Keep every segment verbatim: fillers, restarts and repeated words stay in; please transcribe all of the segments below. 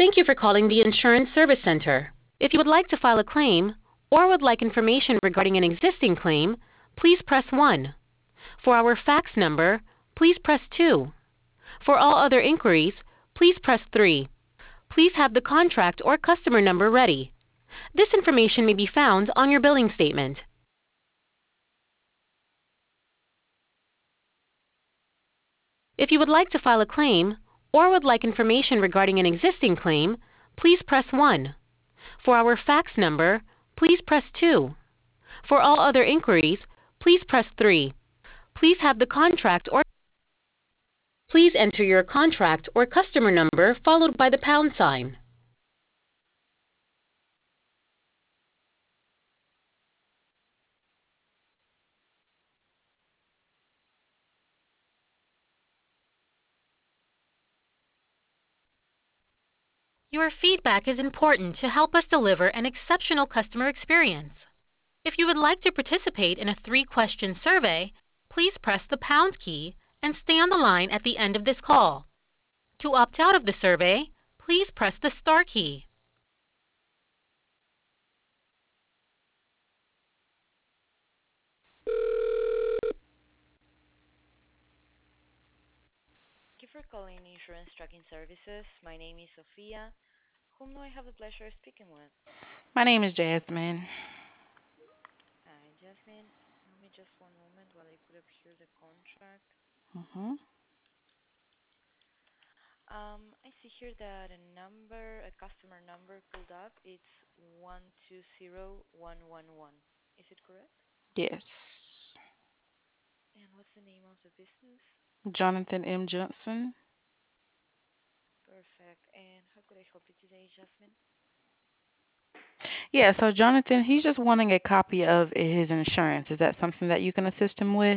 Thank you for calling the Insurance Service Center. If you would like to file a claim or would like information regarding an existing claim, please press one. For our fax number, please press two. For all other inquiries, please press three. Please have the contract or customer number ready. This information may be found on your billing statement. If you would like to file a claim or would like information regarding an existing claim, please press one. For our fax number, please press two. For all other inquiries, please press three. Please have the contract or please enter your contract or customer number followed by the pound sign. Your feedback is important to help us deliver an exceptional customer experience. If you would like to participate in a three-question survey, please press the pound key and stay on the line at the end of this call. To opt out of the survey, please press the star key. Thank you for calling Insurance Tracking Services. My name is Sophia. Whom do I have the pleasure of speaking with? My name is Jasmine. Hi, Jasmine. Give me just one moment while I put up here the contract. hmm Um, I see here that a number, a customer number pulled up. It's one two zero one one one. Is it correct? Yes. And what's the name of the business? Jonathan M. Johnson. Perfect. And how could I help you today, Jasmine? Yeah, so Jonathan, he's just wanting a copy of his insurance. Is that something that you can assist him with?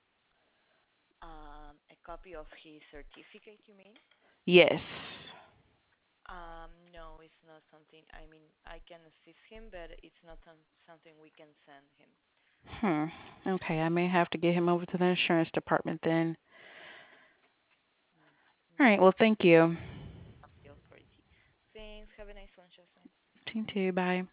Um, a copy of his certificate, you mean? Yes. Um, no, it's not something. I mean, I can assist him, but it's not some, something we can send him. Hmm. Okay, I may have to get him over to the insurance department then. All right, well, Mm-hmm. thank you. Appeal authority. Thanks. Have a nice one, Jasmine. You too, bye.